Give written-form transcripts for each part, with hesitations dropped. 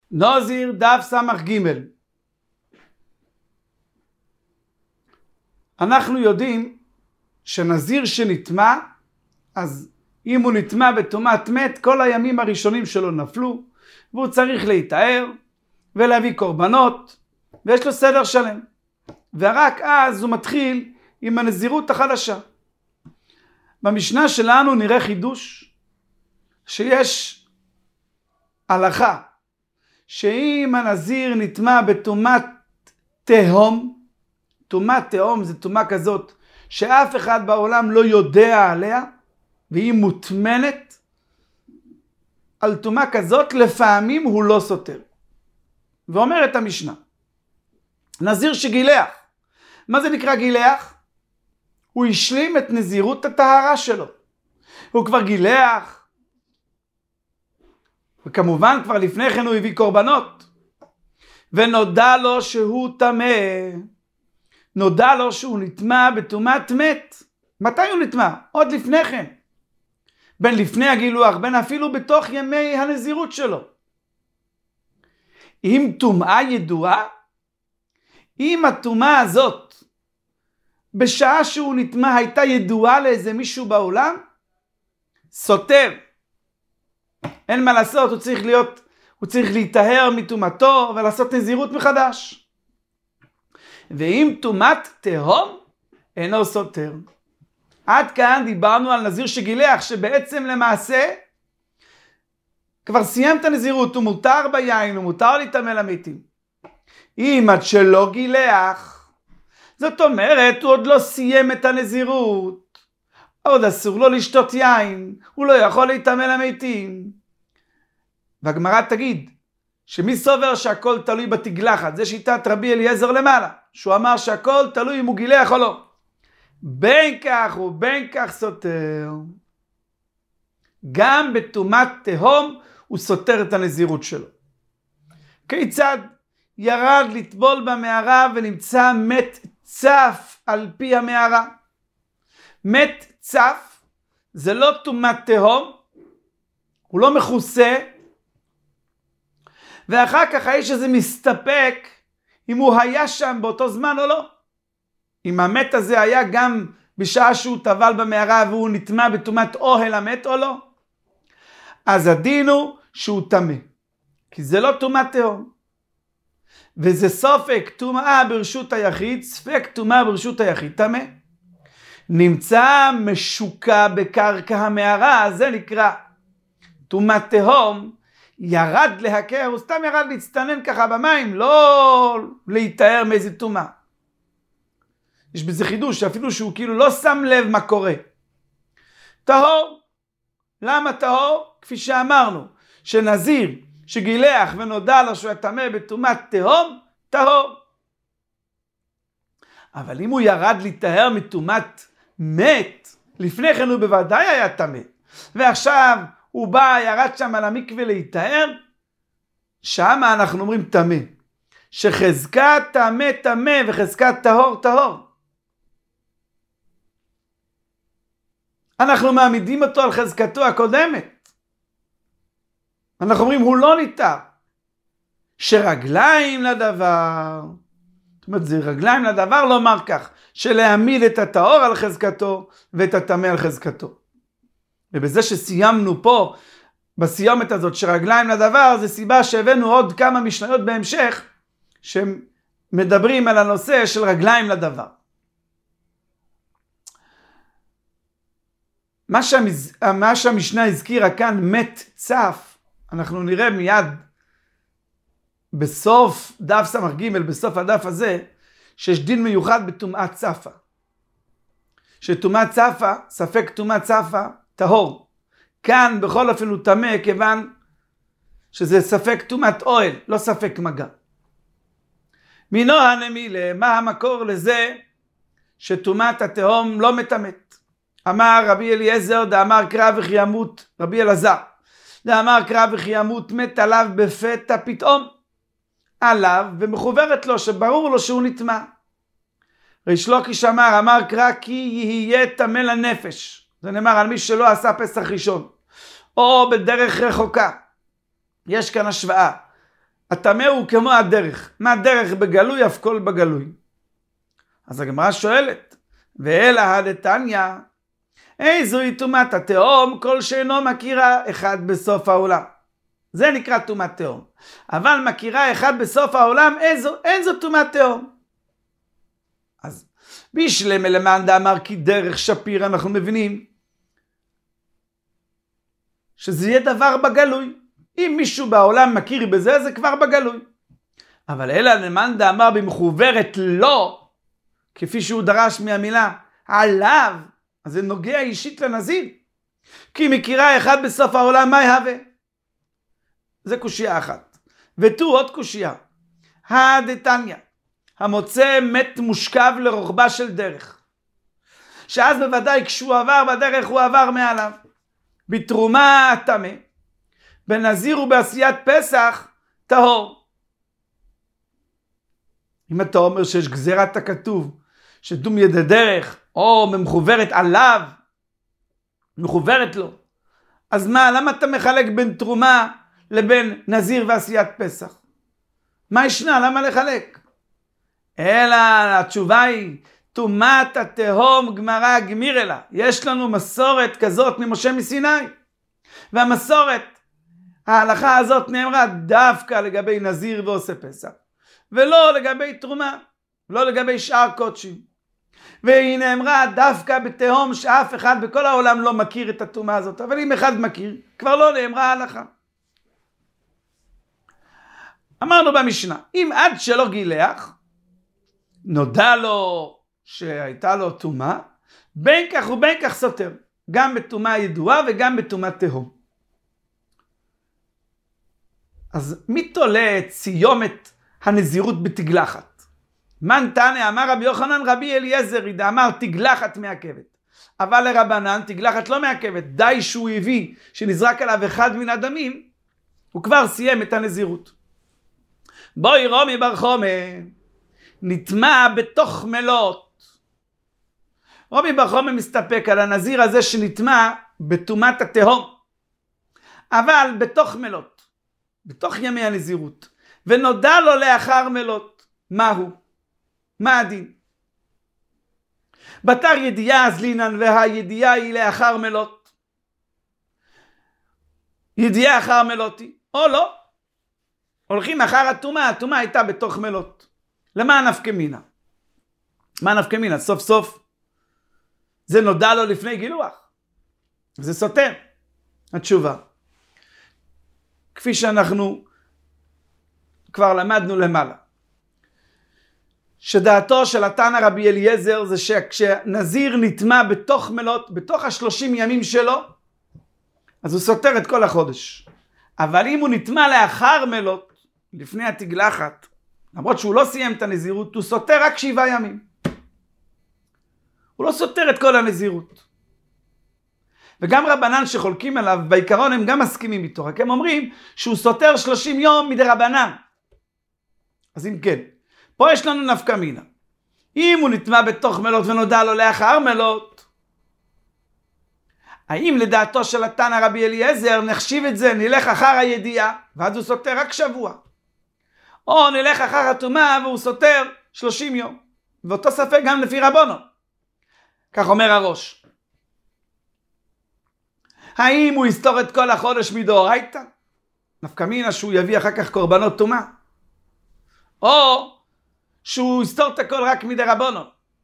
נזיר דף סמך ג'. אנחנו יודעים שנזיר שנטמא, אז אם הוא נטמא בטומאת מת, כל הימים הראשונים שלו נפלו, והוא צריך להתאר ולהביא קורבנות, ויש לו סדר שלם. ורק אז הוא מתחיל עם הנזירות החדשה. במשנה שלנו נראה חידוש, שיש הלכה, שאם הנזיר נטמא בטומאת תהום, טומאת תהום זה טומאה כזאת שאף אחד בעולם לא יודע עליה, והיא מוטמנת, על טומאה כזאת לפעמים הוא לא סותר. ואומרת המשנה, נזיר שגילח, מה זה נקרא גילח? הוא השלים את נזירות הטהרה שלו. הוא כבר גילח, וכמובן כבר לפני כן הוא הביא קורבנות, ונודע לו שהוא טמא, נודע לו שהוא נטמא בטומאת מת. מתי הוא נטמא? עוד לפני כן. בין לפני הגילוח, בין אפילו בתוך ימי הנזירות שלו. אם טומאה ידועה, אם הטומאה הזאת בשעה שהוא נטמא הייתה ידועה לאיזה מישהו בעולם, סותר. אין מה לעשות, הוא צריך להיטהר מטומאתו ולעשות נזירות מחדש. ואם טומאת תהום, אינו סותר. עד כאן דיברנו על נזיר שגילח, שבעצם למעשה כבר סיים את הנזירות, הוא מותר ביין, הוא מותר להיטמא למתים. אם עד שלא גילח, זאת אומרת, הוא עוד לא סיים את הנזירות, עוד אסור לו לשתות יין, הוא לא יכול להיטמא למתים. והגמרא תגיד, שמי סובר שהכל תלוי בתגלחת? זה שיטת רבי אליעזר למעלה, שהוא אמר שהכל תלוי אם הוא גילח או לא. בין כך ובין כך סותר. גם בטומאת תהום הוא סותר את הנזירות שלו. כיצד? ירד לטבול במערה ונמצא מת צף על פי המערה. מת צף זה לא טומאת תהום, הוא לא מכוסה, ואחר כך האיש הזה מסתפק אם הוא היה שם באותו זמן או לא. אם המת הזה היה גם בשעה שהוא טבל במערה והוא נטמא בטומאת אוהל המת או לא. אז הדין הוא שהוא טמא, כי זה לא טומאת תהום. וזה ספק טומאה ברשות היחיד, ספק טומאה ברשות היחיד טמא. נמצא משוקע בקרקע המערה, זה נקרא טומאת תהום. ירד להכר, הוא סתם ירד להצטנן ככה במים, לא להתאר מאיזה טומאה. יש בזה חידוש, אפילו שהוא כאילו לא שם לב מה קורה. טהור. למה טהור? כפי שאמרנו, שנזיר שגילח ונודע לו שהוא טמא בטומאת תהום, טהור. אבל אם הוא ירד להיטהר מטומאת מת, לפני כן הוא בוודאי היה טמא, ועכשיו הוא בא, ירד שם על המקווה להיטהר, שם אנחנו אומרים טמא. שחזקת טמא טמא וחזקת טהור טהור. אנחנו מעמידים אותו על חזקתו הקודמת. אנחנו אומרים הוא לא ניטהר. שרגליים לדבר, זאת אומרת זה רגליים לדבר לומר כך, שלהעמיד את הטהור על חזקתו ואת הטמא על חזקתו. ובזה שסיימנו פה, בסיומת הזאת שרגליים לדבר, זה סיבה שהבאנו עוד כמה משניות בהמשך, שמדברים על הנושא של רגליים לדבר. מה שהמשנה הזכירה כאן, מת צף, אנחנו נראה מיד בסוף דף סמך ג', בסוף הדף הזה, שיש דין מיוחד בטומאת צפה. שטומאת צפה, ספק טומאת צפה, טהור. כאן בכל אופן הוא טמא, כיוון שזה ספק טומאת אוהל, לא ספק מגע. מינו הנמילה, מה המקור לזה שטומאת התהום לא מטמאת? אמר רבי אליעזר, דאמר קרא וכי ימות, רבי אלעזר, דאמר קרא וכי ימות, מת עליו בפתע פתאום. עליו ומחוברת לו שברור לו שהוא נטמא. ריש לוקיש אמר קרא כי יהיה טמא לנפש. זה נאמר על מי שלא עשה פסח ראשון, או בדרך רחוקה. יש כאן השוואה הטמא הוא כמו הדרך. מה דרך בגלוי, אף כל בגלוי. אז הגמרא שואלת, ואלא הדתניא, איזוהי טומאת התהום כל שאינו מכירה אחד בסוף העולם. זה נקרא טומאת תהום. אבל מכירה אחד בסוף העולם, אין זו טומאת תהום. אז בישלמה למאן דאמר כי דרך שפיר, אנחנו מבינים שזה יהיה דבר בגלוי. אם מישהו בעולם מכיר בזה, זה כבר בגלוי. אבל אלא למאן דאמר במחוברת לא, כפי שהוא דרש מהמילה עליו, אז זה נוגע אישית לנזיר. כי מכירה אחד בסוף העולם, מה יהווה? זה קושיה אחת. ותו עוד קושיה. הדתניא, המוצא מת מושכב לרוחבה של דרך. שאז בוודאי כשהוא עבר בדרך, הוא עבר מעליו. בתרומה הטמא, בנזיר ובעשיית פסח, טהור. אם אתה אומר שיש גזירת הכתוב, שדום ידי דרך, או מחוברת עליו, מחוברת לו, אז מה, למה אתה מחלק בין תרומה לבין נזיר ועשיית פסח? מה ישנה? למה לחלק? אלא התשובה היא, טומאת התהום גמרא גמיר אלה. יש לנו מסורת כזאת ממשה מסיני. והמסורת, ההלכה הזאת נאמרה דווקא לגבי נזיר ועושה פסח. ולא לגבי תרומה, לא לגבי שאר קודשים. והיא נאמרה דווקא בתהום שאף אחד בכל העולם לא מכיר את הטומאה הזאת. אבל אם אחד מכיר, כבר לא נאמרה ההלכה. אמרנו במשנה, אם עד שלא גילח, נודע לו שהייתה לו טומאה, בין כך ובין כך סותר, גם בטומאה ידועה וגם בטומאת תהום. אז מי תולה את סיומת הנזירות בתגלחת? מן תנא אמר רבי יוחנן רבי אליעזר, אמר תגלחת מעכבת. אבל לרבנן תגלחת לא מעכבת, די שהוא הביא שנזרק עליו אחד מן הדמים, הוא כבר סיים את הנזירות. בואי רומי בר חומא, נטמע בתוך מלות. רומי בר חומא מסתפק על הנזיר הזה שנטמע בטומאת התהום, אבל בתוך מלות, בתוך ימי הנזירות, ונודע לו לאחר מלות. מהו? מה הדין? בתר ידיעה אז לינן, והידיעה היא לאחר מלות. ידיעה אחר מלותי, או לא? הולכים אחר הטומאה, הטומאה הייתה בתוך מלות. למה נפקא מינה? מה נפקא מינה? סוף סוף זה נודע לו לפני גילוח. זה סותר. התשובה, כפי שאנחנו כבר למדנו למעלה, שדעתו של התנא רבי אליעזר זה שכשנזיר נטמע בתוך מלות, בתוך 30 ימים שלו, אז הוא סותר את כל החודש. אבל אם הוא נטמע לאחר מלות, לפני התגלחת, למרות שהוא לא סיים את הנזירות, הוא סותר רק 7 ימים. הוא לא סותר את כל הנזירות. וגם רבנן שחולקים עליו, בעיקרון הם גם מסכימים איתו, רק הם אומרים שהוא סותר 30 יום מדי רבנן. אז אם כן, פה יש לנו נפקא מינה. אם הוא נטמע בתוך מלות ונודע לו לאחר מלות, האם לדעתו של התנא רבי אליעזר נחשיב את זה, נלך אחר הידיעה, ואז הוא סותר רק שבוע. או נלך אחר הטומאה והוא סותר 30 יום. ואותו ספק גם לפי רבונו. כך אומר הראש. האם הוא יסתור את כל החודש מדאורייתא? נפקא מינה שהוא יביא אחר כך קורבנות טומאה. או שהוא יסתור את הכל רק מדרבנו.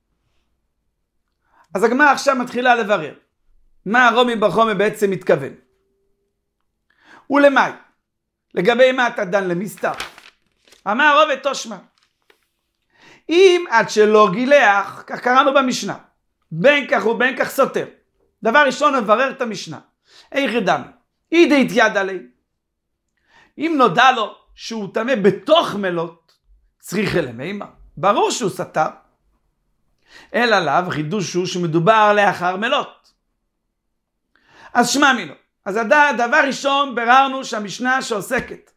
אז הגמרא עכשיו מתחילה לברר. מה רומי בר חומא בעצם מתכוון? ולמאי? לגבי מה אתה דן למסתר? אמר רובד תושמע. אם עד שלא גילח, כך קראנו במשנה, בין כך ובין כך סותר. דבר ראשון נברר את המשנה. איך ידענו? אידי התיד עלי. אם נודע לו שהוא טמא בתוך מלות, צריך למימה. ברור שהוא סתר. אלא עליו חידוש הוא שמדובר לאחר מלות. אז שמע מינו. אז הדבר ראשון בררנו שהמשנה שעוסקת.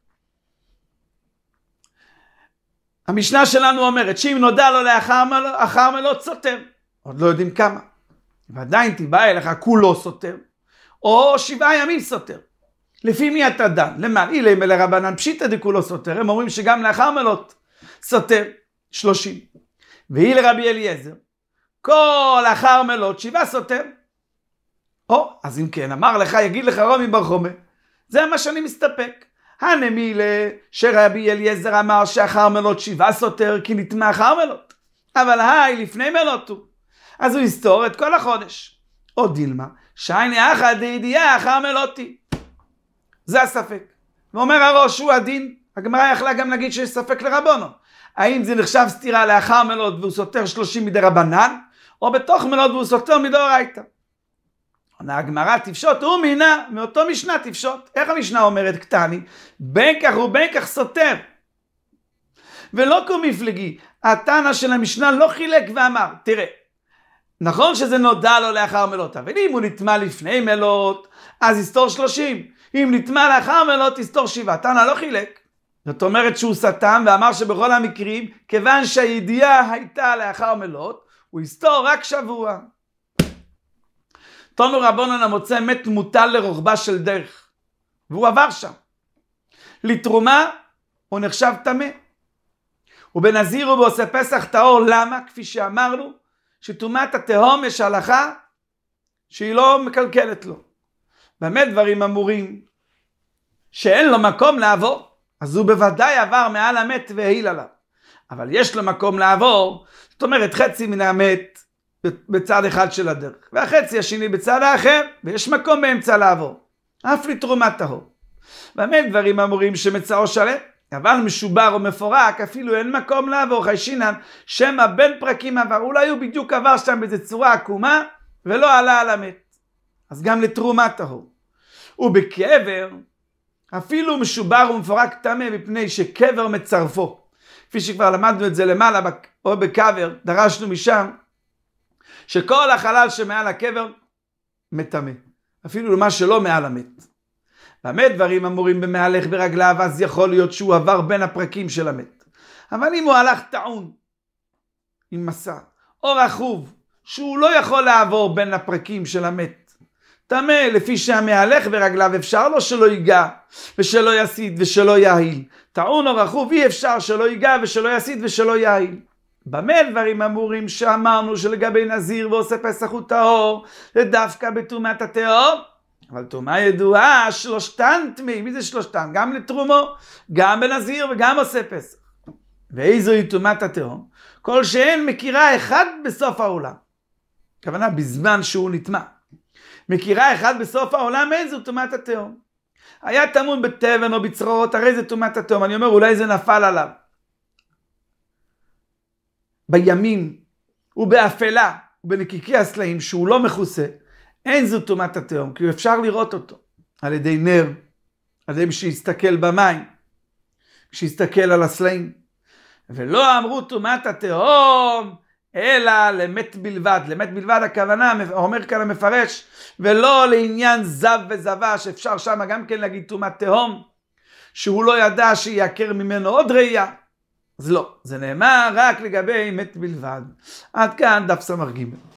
המשנה שלנו אומרת שאם נודע לו לאחר מלות סותר. עוד לא יודעים כמה. ועדיין תיבא אליך כולו סותר. או 7 ימים סותר. לפי מי אתה דן? למה? אילי מלרבנן פשיטא דכולו סותר. הם אומרים שגם לאחר מלות סותר 30. ואילי רבי אליעזר, כל אחר מלות 7 סותר. אז אם כן, אמר לך, יגיד לך רומי בר חומא, זה מה שאני מסתפק. הנמילה שרבי אליעזר אמר שאחר מלות 7 סותר, כי נטמא אחר מלות. אבל לפני מלות הוא. אז הוא יסתור את כל החודש. או דילמה, שייני אחא דידיעה אחר מלותי. זה הספק. ואומר הראש הוא הדין, הגמרא יכלה גם להגיד שיש ספק לרבונו. האם זה נחשב סתירה לאחר מלות והוא סותר 30 מדי רבנן, או בתוך מלות והוא סותר מדאורייתא. הגמרא תפשוט, הוא מינה, מאותו משנה תפשוט. איך המשנה אומרת קטני? בין כך ובין כך סותר. ולא כמפלגי, התנא של המשנה לא חילק ואמר, תראה, נכון שזה נודע לו לאחר מלות, אבל אם הוא נטמא לפני מלות, אז יסתור 30. אם נטמא לאחר מלות, יסתור 7. תנא לא חילק. זאת אומרת שהוא סתם ואמר שבכל המקרים, כיוון שהידיעה הייתה לאחר מלות, הוא יסתור רק שבוע. תנו רבונן המוצא מת מוטל לרוחבה של דרך. והוא עבר שם. לתרומה הוא נחשב טמא. ובנזיר ובעושה פסח טהור. למה? כפי שאמרנו, שטומאת התהום יש הלכה שהיא לא מקלקלת לו. באמת דברים אמורים שאין לו מקום לעבור, אז הוא בוודאי עבר מעל המת והעיל עליו. אבל יש לו מקום לעבור, זאת אומרת חצי מן המת בצד אחד של הדרך, והחצי השני בצד האחר, ויש מקום באמצע לעבור. אף לתרומת טהור. באמת דברים אמורים שמצאו שלם, אבל משובר או מפורק, אפילו אין מקום לעבור. חיישינן, שמא בין פרקים עבר, אולי הוא בדיוק עבר שם באיזו צורה עקומה, ולא עלה על המת. אז גם לתרומת טהור. ובקבר, אפילו משובר ומפורק טמא, מפני שקבר מצרפו. כפי שכבר למדנו את זה למעלה, או בקבר, דרשנו משם, שכל החלל שמעל הקבר, מטמא. אפילו למה שלא מעל המת. באמת דברים אמורים במהלך ברגליו, אז יכול להיות שהוא עבר בין הפרקים של המת. אבל אם הוא הלך טעון, עם מסע, או רכוב, שהוא לא יכול לעבור בין הפרקים של המת, טמא, לפי שהמהלך ברגליו אפשר לו שלא ייגע, ושלא יסיד ושלא יעיל. טעון או רכוב אי אפשר שלא ייגע ושלא יסיד ושלא יעיל. במה דברים אמורים שאמרנו שלגבי נזיר ועושה פסח הוא טהור, זה דווקא בטומאת התהום? אבל טומאה ידועה, שלושתן טמאים. מי זה שלושתן? גם לתרומו, גם בנזיר וגם עושה פסח. ואיזוהי טומאת התהום? כל שאין מכירה אחד בסוף העולם. הכוונה בזמן שהוא נטמא. מכירה אחד בסוף העולם, איזו טומאת התהום? היה טמון בתבן או בצרורות, הרי זה טומאת התהום. אני אומר, אולי זה נפל עליו. בימים ובאפלה ובנקיקי הסלעים שהוא לא מכוסה, אין זו טומאת התהום, כי אפשר לראות אותו על ידי נר, על ידי שיסתכל במים, שיסתכל על הסלעים. ולא אמרו טומאת התהום, אלא למת בלבד. למת בלבד הכוונה, אומר כאן המפרש, ולא לעניין זב וזבה, שאפשר שם גם כן להגיד טומאת תהום, שהוא לא ידע שיעקר ממנו עוד ראייה. אז לא, זה נאמר רק לגבי מת בלבד. עד כאן דף סמ"ג.